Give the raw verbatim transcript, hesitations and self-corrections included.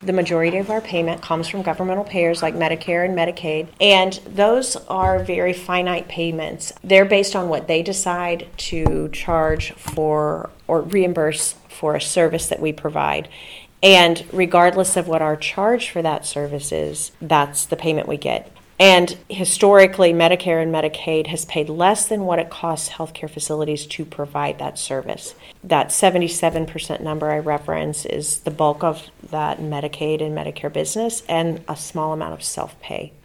the majority of our payment comes from governmental payers like Medicare and Medicaid, and those are very finite payments. They're based on what they decide to charge for or reimburse for a service that we provide. And regardless of what our charge for that service is, that's the payment we get. And historically, Medicare and Medicaid has paid less than what it costs healthcare facilities to provide that service. That seventy-seven percent number I reference is the bulk of that Medicaid and Medicare business and a small amount of self-pay.